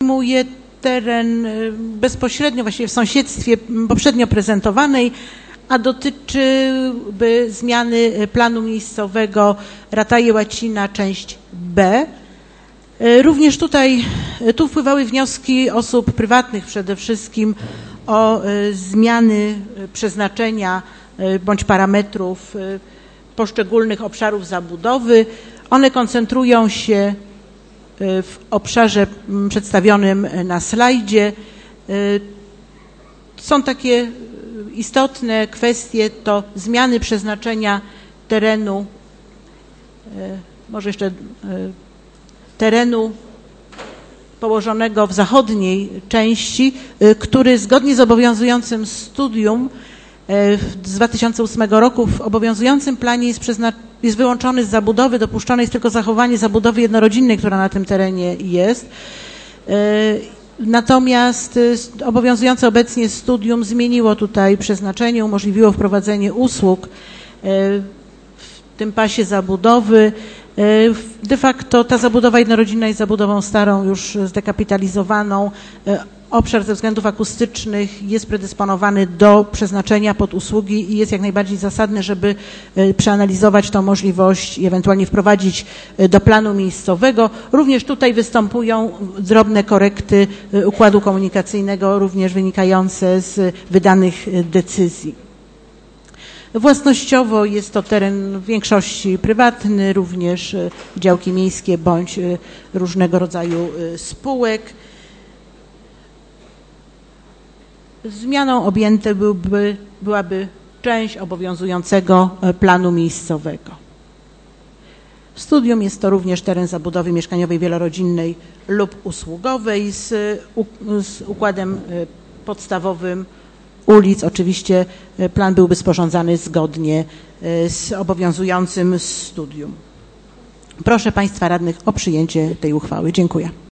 obejmuje teren bezpośrednio, właściwie w sąsiedztwie poprzednio prezentowanej, a dotyczyłby zmiany planu miejscowego Rataje Łacina, część B. Również tu wpływały wnioski osób prywatnych przede wszystkim o zmiany przeznaczenia bądź parametrów poszczególnych obszarów zabudowy. One koncentrują się w obszarze przedstawionym na slajdzie. Są takie istotne kwestie, to zmiany przeznaczenia terenu, może jeszcze terenu położonego w zachodniej części, który zgodnie z obowiązującym studium z 2008 roku w obowiązującym planie jest wyłączony z zabudowy, dopuszczone jest tylko zachowanie zabudowy jednorodzinnej, która na tym terenie jest. Natomiast obowiązujące obecnie studium zmieniło tutaj przeznaczenie, umożliwiło wprowadzenie usług w tym pasie zabudowy. De facto ta zabudowa jednorodzinna jest zabudową starą, już zdekapitalizowaną. Obszar ze względów akustycznych jest predysponowany do przeznaczenia pod usługi i jest jak najbardziej zasadne, żeby przeanalizować tą możliwość i ewentualnie wprowadzić do planu miejscowego. Również tutaj występują drobne korekty układu komunikacyjnego, również wynikające z wydanych decyzji. Własnościowo jest to teren w większości prywatny, również działki miejskie bądź różnego rodzaju spółek. Zmianą objęta byłaby część obowiązującego planu miejscowego. W studium jest to również teren zabudowy mieszkaniowej wielorodzinnej lub usługowej z układem podstawowym ulic. Oczywiście plan byłby sporządzany zgodnie z obowiązującym studium. Proszę Państwa radnych o przyjęcie tej uchwały. Dziękuję.